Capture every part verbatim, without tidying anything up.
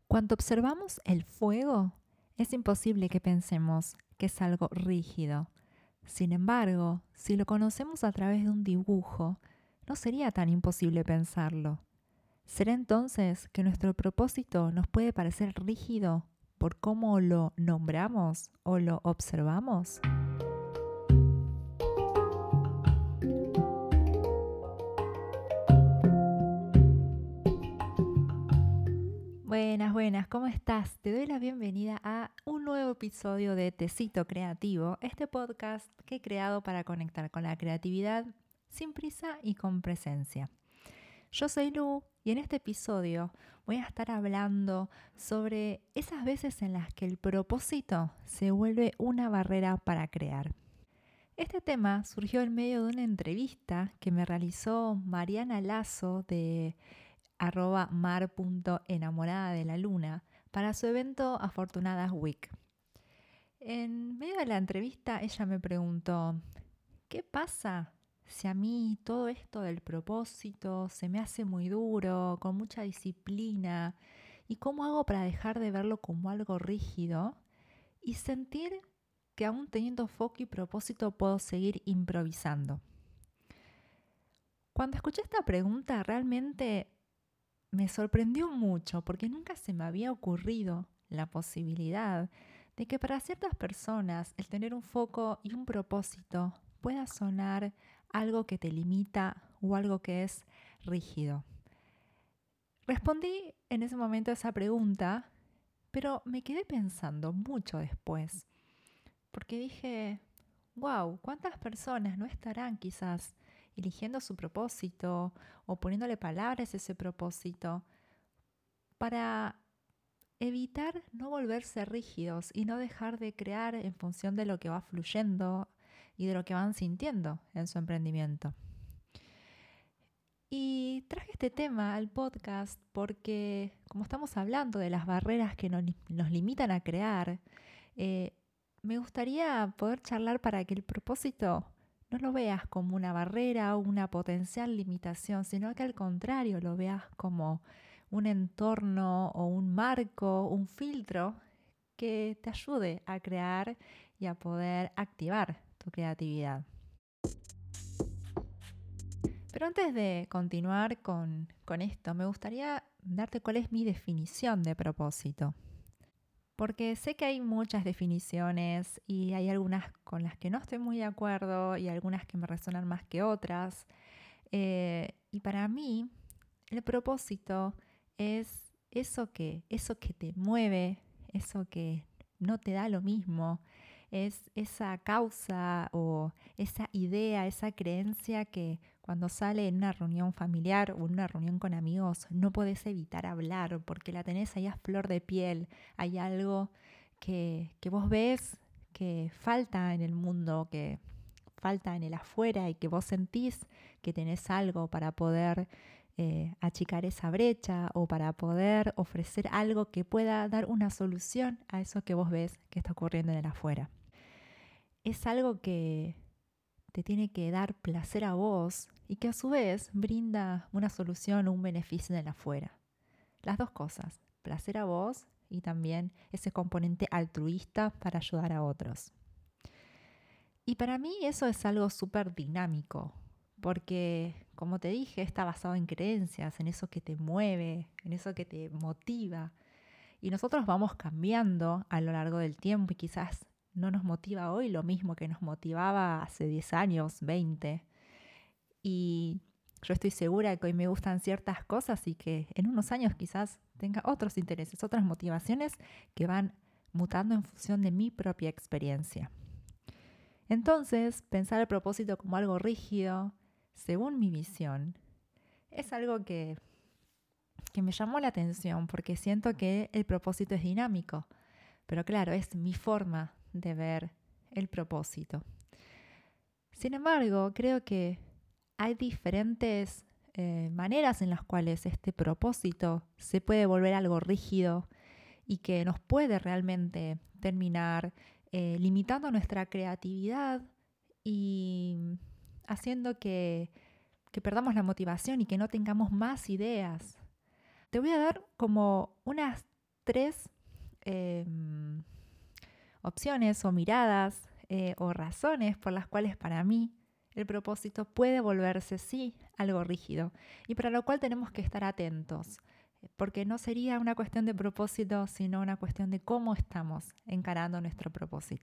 Cuando observamos el fuego, es imposible que pensemos que es algo rígido. Sin embargo, si lo conocemos a través de un dibujo, no sería tan imposible pensarlo. ¿Será entonces que nuestro propósito nos puede parecer rígido por cómo lo nombramos o lo observamos? Buenas, buenas, ¿cómo estás? Te doy la bienvenida a un nuevo episodio de Tecito Creativo, este podcast que he creado para conectar con la creatividad sin prisa y con presencia. Yo soy Lu y en este episodio voy a estar hablando sobre esas veces en las que el propósito se vuelve una barrera para crear. Este tema surgió en medio de una entrevista que me realizó Mariana Lazo de arroba mar.enamorada de la luna para su evento Afortunadas Week. En medio de la entrevista ella me preguntó, ¿qué pasa si a mí todo esto del propósito se me hace muy duro, con mucha disciplina? ¿Y cómo hago para dejar de verlo como algo rígido y sentir que aún teniendo foco y propósito puedo seguir improvisando? Cuando escuché esta pregunta realmente me sorprendió mucho porque nunca se me había ocurrido la posibilidad de que para ciertas personas el tener un foco y un propósito pueda sonar algo que te limita o algo que es rígido. Respondí en ese momento a esa pregunta, pero me quedé pensando mucho después, porque dije, wow, ¿cuántas personas no estarán quizás eligiendo su propósito o poniéndole palabras a ese propósito para evitar no volverse rígidos y no dejar de crear en función de lo que va fluyendo y de lo que van sintiendo en su emprendimiento? Y traje este tema al podcast porque, como estamos hablando de las barreras que nos, nos limitan a crear, eh, me gustaría poder charlar para que el propósito no lo veas como una barrera o una potencial limitación, sino que al contrario lo veas como un entorno o un marco, un filtro que te ayude a crear y a poder activar tu creatividad. Pero antes de continuar con, con esto, me gustaría darte cuál es mi definición de propósito. Porque sé que hay muchas definiciones y hay algunas con las que no estoy muy de acuerdo y algunas que me resuenan más que otras. Eh, y para mí, el propósito es eso que, eso que te mueve, eso que no te da lo mismo, es esa causa o esa idea, esa creencia que cuando sale en una reunión familiar o en una reunión con amigos no podés evitar hablar porque la tenés ahí a flor de piel. Hay algo que, que vos ves que falta en el mundo, que falta en el afuera y que vos sentís que tenés algo para poder eh, achicar esa brecha o para poder ofrecer algo que pueda dar una solución a eso que vos ves que está ocurriendo en el afuera. Es algo que te tiene que dar placer a vos y que a su vez brinda una solución o un beneficio en el afuera. Las dos cosas, placer a vos y también ese componente altruista para ayudar a otros. Y para mí eso es algo súper dinámico, porque como te dije, está basado en creencias, en eso que te mueve, en eso que te motiva. Y nosotros vamos cambiando a lo largo del tiempo y quizás no nos motiva hoy lo mismo que nos motivaba hace diez años, veinte. Y yo estoy segura que hoy me gustan ciertas cosas y que en unos años quizás tenga otros intereses, otras motivaciones que van mutando en función de mi propia experiencia. Entonces, pensar el propósito como algo rígido, según mi visión, es algo que, que me llamó la atención porque siento que el propósito es dinámico. Pero claro, es mi forma de ver el propósito. Sin embargo, creo que hay diferentes eh, maneras en las cuales este propósito se puede volver algo rígido y que nos puede realmente terminar eh, limitando nuestra creatividad y haciendo que, que perdamos la motivación y que no tengamos más ideas. Te voy a dar como unas tres eh, opciones o miradas eh, o razones por las cuales para mí el propósito puede volverse, sí, algo rígido y para lo cual tenemos que estar atentos, porque no sería una cuestión de propósito, sino una cuestión de cómo estamos encarando nuestro propósito.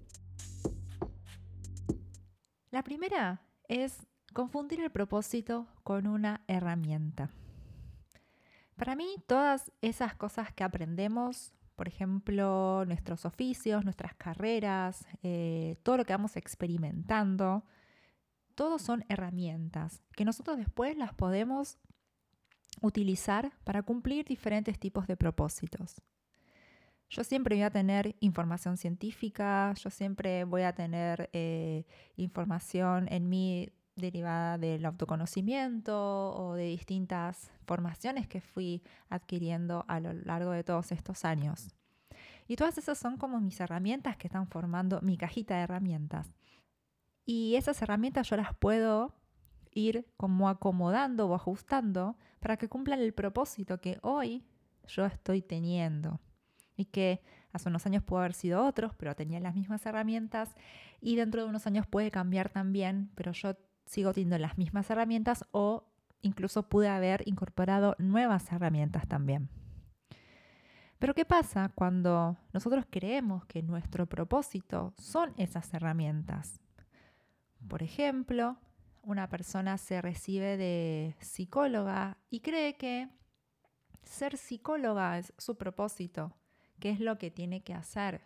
La primera es confundir el propósito con una herramienta. Para mí, todas esas cosas que aprendemos, por ejemplo, nuestros oficios, nuestras carreras, eh, todo lo que vamos experimentando, todos son herramientas que nosotros después las podemos utilizar para cumplir diferentes tipos de propósitos. Yo siempre voy a tener información científica, yo siempre voy a tener eh, información en mí derivada del autoconocimiento o de distintas formaciones que fui adquiriendo a lo largo de todos estos años. Y todas esas son como mis herramientas que están formando mi cajita de herramientas. Y esas herramientas yo las puedo ir como acomodando o ajustando para que cumplan el propósito que hoy yo estoy teniendo. Y que hace unos años pudo haber sido otros, pero tenía las mismas herramientas. Y dentro de unos años puede cambiar también, pero yo sigo teniendo las mismas herramientas o incluso pude haber incorporado nuevas herramientas también. Pero ¿qué pasa cuando nosotros creemos que nuestro propósito son esas herramientas? Por ejemplo, una persona se recibe de psicóloga y cree que ser psicóloga es su propósito, que es lo que tiene que hacer.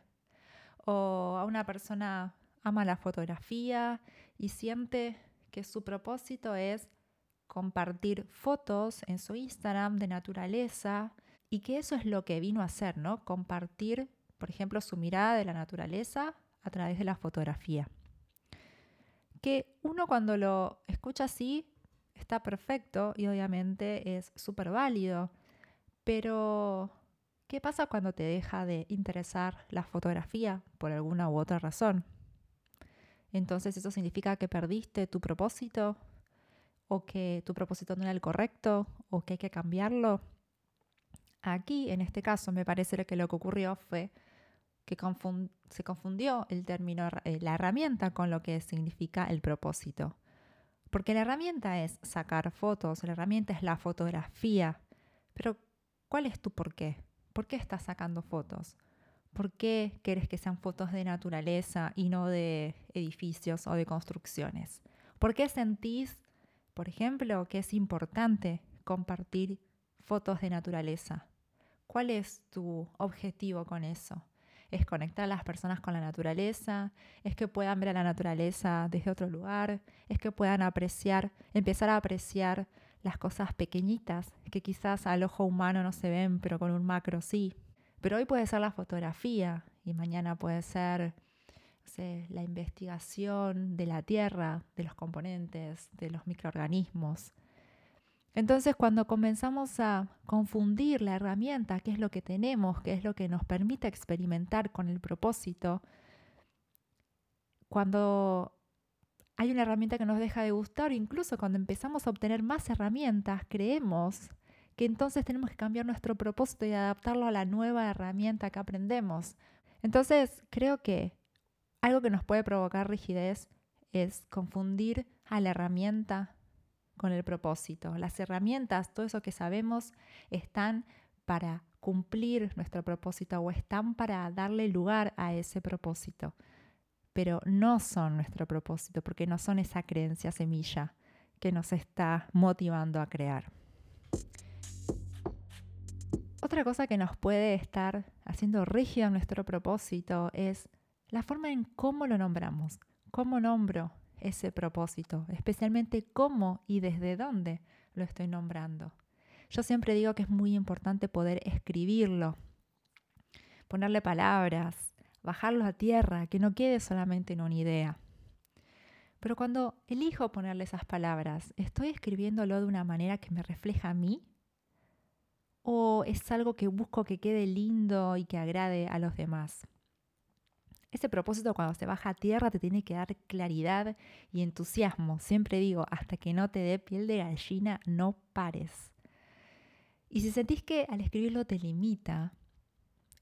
O a una persona ama la fotografía y siente que su propósito es compartir fotos en su Instagram de naturaleza y que eso es lo que vino a hacer, ¿no? Compartir, por ejemplo, su mirada de la naturaleza a través de la fotografía. Que uno cuando lo escucha así está perfecto y obviamente es súper válido, pero ¿qué pasa cuando te deja de interesar la fotografía por alguna u otra razón? Entonces, ¿eso significa que perdiste tu propósito? ¿O que tu propósito no era el correcto? ¿O que hay que cambiarlo? Aquí, en este caso, me parece que lo que ocurrió fue que confund- se confundió el término, eh, la herramienta con lo que significa el propósito. Porque la herramienta es sacar fotos, la herramienta es la fotografía. Pero, ¿cuál es tu por qué? ¿Por qué estás sacando fotos? ¿Por qué querés que sean fotos de naturaleza y no de edificios o de construcciones? ¿Por qué sentís, por ejemplo, que es importante compartir fotos de naturaleza? ¿Cuál es tu objetivo con eso? ¿Es conectar a las personas con la naturaleza? ¿Es que puedan ver a la naturaleza desde otro lugar? ¿Es que puedan apreciar, empezar a apreciar las cosas pequeñitas que quizás al ojo humano no se ven, pero con un macro sí? Pero hoy puede ser la fotografía y mañana puede ser, no sé, la investigación de la tierra, de los componentes, de los microorganismos. Entonces, cuando comenzamos a confundir la herramienta, qué es lo que tenemos, qué es lo que nos permite experimentar con el propósito, cuando hay una herramienta que nos deja de gustar, o incluso cuando empezamos a obtener más herramientas, creemos que entonces tenemos que cambiar nuestro propósito y adaptarlo a la nueva herramienta que aprendemos. Entonces, creo que algo que nos puede provocar rigidez es confundir a la herramienta con el propósito. Las herramientas, todo eso que sabemos, están para cumplir nuestro propósito o están para darle lugar a ese propósito, pero no son nuestro propósito porque no son esa creencia semilla que nos está motivando a crear. Otra cosa que nos puede estar haciendo rígido nuestro propósito es la forma en cómo lo nombramos. ¿Cómo nombro ese propósito? Especialmente cómo y desde dónde lo estoy nombrando. Yo siempre digo que es muy importante poder escribirlo, ponerle palabras, bajarlo a tierra, que no quede solamente en una idea. Pero cuando elijo ponerle esas palabras, ¿estoy escribiéndolo de una manera que me refleja a mí? ¿O es algo que busco que quede lindo y que agrade a los demás? Ese propósito cuando se baja a tierra te tiene que dar claridad y entusiasmo. Siempre digo, hasta que no te dé piel de gallina, no pares. Y si sentís que al escribirlo te limita,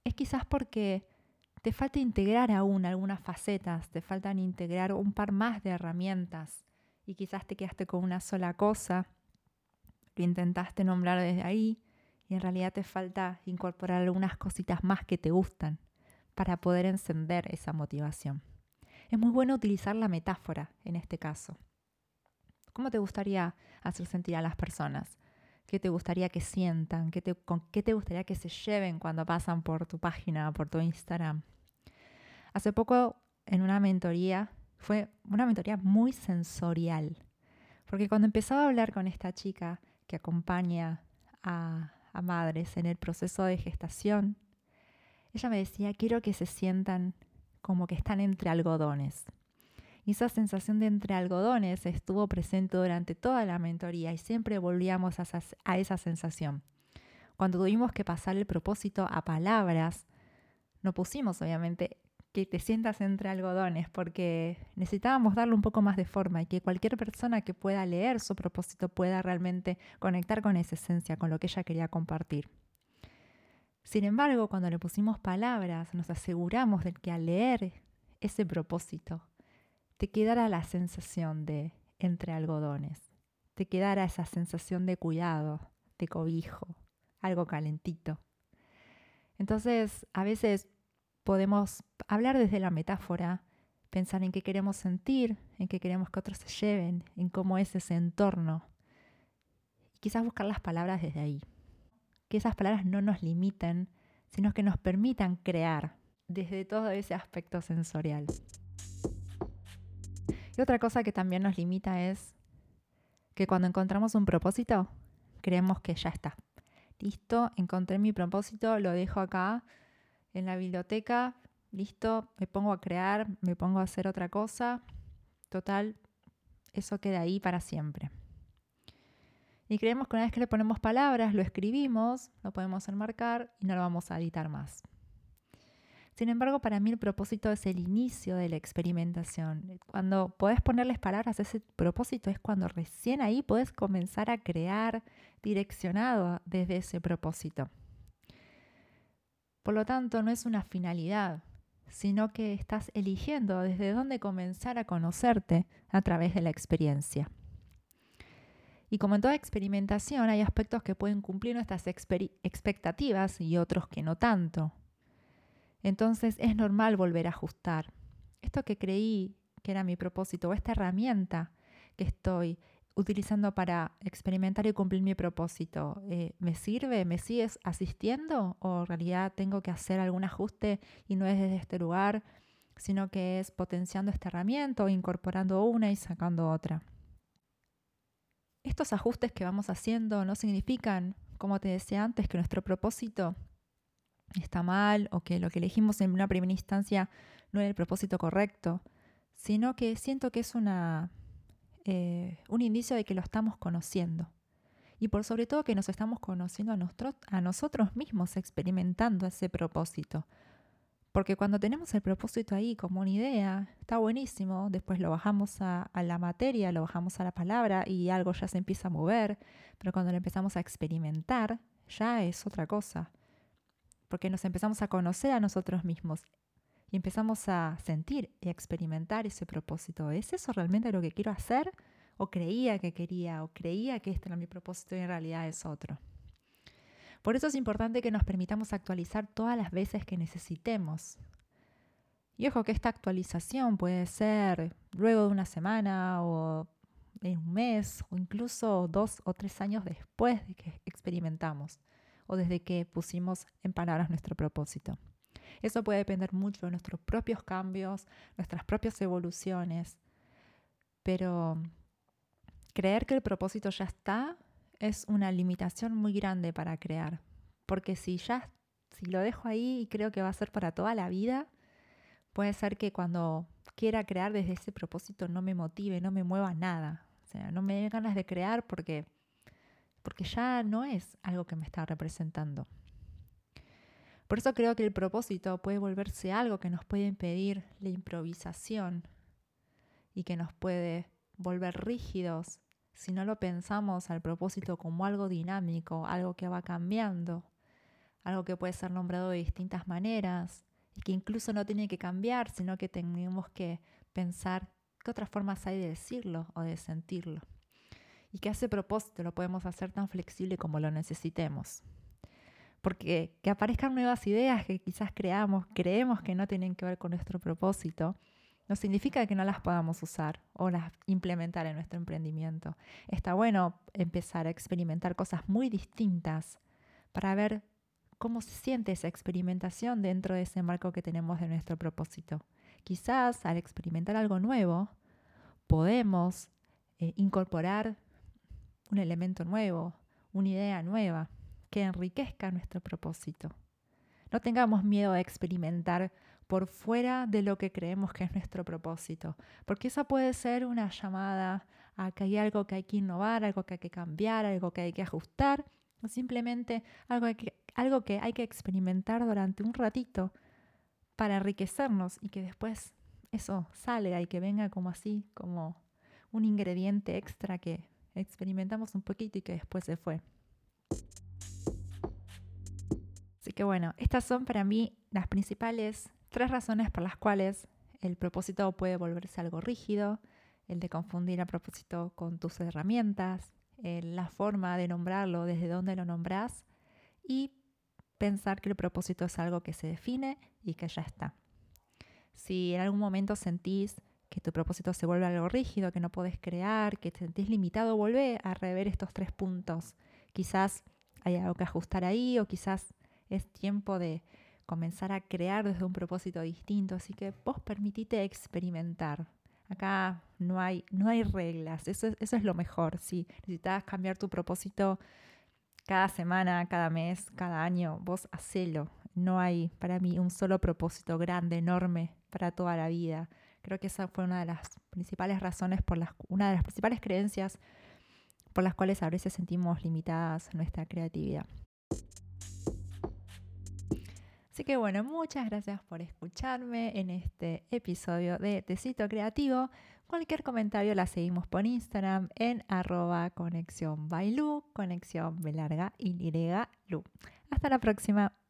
es quizás porque te falta integrar aún algunas facetas, te faltan integrar un par más de herramientas y quizás te quedaste con una sola cosa, lo intentaste nombrar desde ahí y en realidad te falta incorporar algunas cositas más que te gustan para poder encender esa motivación. Es muy bueno utilizar la metáfora en este caso. ¿Cómo te gustaría hacer sentir a las personas? ¿Qué te gustaría que sientan? ¿Qué te, ¿Con qué te gustaría que se lleven cuando pasan por tu página, por tu Instagram? Hace poco en una mentoría, fue una mentoría muy sensorial, porque cuando empezaba a hablar con esta chica que acompaña a, a madres en el proceso de gestación, ella me decía, quiero que se sientan como que están entre algodones. Y esa sensación de entre algodones estuvo presente durante toda la mentoría y siempre volvíamos a esa, a esa sensación. Cuando tuvimos que pasar el propósito a palabras, no pusimos obviamente que te sientas entre algodones porque necesitábamos darle un poco más de forma y que cualquier persona que pueda leer su propósito pueda realmente conectar con esa esencia, con lo que ella quería compartir. Sin embargo, cuando le pusimos palabras, nos aseguramos de que al leer ese propósito te quedara la sensación de entre algodones, te quedara esa sensación de cuidado, de cobijo, algo calentito. Entonces, a veces podemos hablar desde la metáfora, pensar en qué queremos sentir, en qué queremos que otros se lleven, en cómo es ese entorno. Y quizás buscar las palabras desde ahí. Que esas palabras no nos limiten, sino que nos permitan crear desde todo ese aspecto sensorial. Y otra cosa que también nos limita es que cuando encontramos un propósito, creemos que ya está. Listo, encontré mi propósito, lo dejo acá en la biblioteca, listo, me pongo a crear, me pongo a hacer otra cosa. Total, eso queda ahí para siempre. Y creemos que una vez que le ponemos palabras, lo escribimos, lo podemos enmarcar y no lo vamos a editar más. Sin embargo, para mí el propósito es el inicio de la experimentación. Cuando podés ponerles palabras a ese propósito es cuando recién ahí podés comenzar a crear direccionado desde ese propósito. Por lo tanto, no es una finalidad, sino que estás eligiendo desde dónde comenzar a conocerte a través de la experiencia. Y como en toda experimentación, hay aspectos que pueden cumplir nuestras exper- expectativas y otros que no tanto. Entonces es normal volver a ajustar. Esto que creí que era mi propósito o esta herramienta que estoy utilizando para experimentar y cumplir mi propósito, eh, ¿me sirve? ¿Me sigues asistiendo? ¿O en realidad tengo que hacer algún ajuste y no es desde este lugar, sino que es potenciando esta herramienta o incorporando una y sacando otra? Estos ajustes que vamos haciendo no significan, como te decía antes, que nuestro propósito está mal o que lo que elegimos en una primera instancia no era el propósito correcto, sino que siento que es una, eh, un indicio de que lo estamos conociendo. Y por sobre todo que nos estamos conociendo a, nosotros, a nosotros mismos, experimentando ese propósito. Porque cuando tenemos el propósito ahí como una idea, está buenísimo, después lo bajamos a, a la materia, lo bajamos a la palabra y algo ya se empieza a mover, pero cuando lo empezamos a experimentar, ya es otra cosa. Porque nos empezamos a conocer a nosotros mismos y empezamos a sentir y a experimentar ese propósito. ¿Es eso realmente lo que quiero hacer? ¿O creía que quería? ¿O creía que este era mi propósito y en realidad es otro? Por eso es importante que nos permitamos actualizar todas las veces que necesitemos. Y ojo que esta actualización puede ser luego de una semana o en un mes o incluso dos o tres años después de que experimentamos o desde que pusimos en palabras nuestro propósito. Eso puede depender mucho de nuestros propios cambios, nuestras propias evoluciones, pero creer que el propósito ya está es una limitación muy grande para crear, porque si ya si lo dejo ahí y creo que va a ser para toda la vida, puede ser que cuando quiera crear desde ese propósito no me motive, no me mueva nada, o sea, no me dé ganas de crear porque porque ya no es algo que me está representando. Por eso creo que el propósito puede volverse algo que nos puede impedir la improvisación y que nos puede volver rígidos si no lo pensamos al propósito como algo dinámico, algo que va cambiando, algo que puede ser nombrado de distintas maneras y que incluso no tiene que cambiar, sino que tenemos que pensar qué otras formas hay de decirlo o de sentirlo. Y que a ese propósito lo podemos hacer tan flexible como lo necesitemos. Porque que aparezcan nuevas ideas que quizás creamos, creemos que no tienen que ver con nuestro propósito, no significa que no las podamos usar o las implementar en nuestro emprendimiento. Está bueno empezar a experimentar cosas muy distintas para ver cómo se siente esa experimentación dentro de ese marco que tenemos de nuestro propósito. Quizás al experimentar algo nuevo, podemos eh, incorporar un elemento nuevo, una idea nueva que enriquezca nuestro propósito. No tengamos miedo de experimentar por fuera de lo que creemos que es nuestro propósito, porque eso puede ser una llamada a que hay algo que hay que innovar, algo que hay que cambiar, algo que hay que ajustar, o simplemente algo que, algo que hay que experimentar durante un ratito para enriquecernos y que después eso salga y que venga como así, como un ingrediente extra que experimentamos un poquito y que después se fue. Así que bueno, estas son para mí las principales tres razones por las cuales el propósito puede volverse algo rígido, el de confundir el propósito con tus herramientas, la forma de nombrarlo, desde dónde lo nombrás y pensar que el propósito es algo que se define y que ya está. Si en algún momento sentís que tu propósito se vuelve algo rígido, que no podés crear, que te sentís limitado, volvé a rever estos tres puntos. Quizás hay algo que ajustar ahí o quizás es tiempo de comenzar a crear desde un propósito distinto. Así que vos permitite experimentar. Acá no hay, no hay reglas, eso es, eso es lo mejor. Si necesitas cambiar tu propósito cada semana, cada mes, cada año, vos hacelo. No hay para mí un solo propósito grande, enorme para toda la vida. Creo que esa fue una de las principales razones, por las, una de las principales creencias por las cuales a veces sentimos limitadas nuestra creatividad. Así que bueno, muchas gracias por escucharme en este episodio de Tecito Creativo. Cualquier comentario la seguimos por Instagram en arroba conexión by Lu, conexión B larga Y Lu. Hasta la próxima.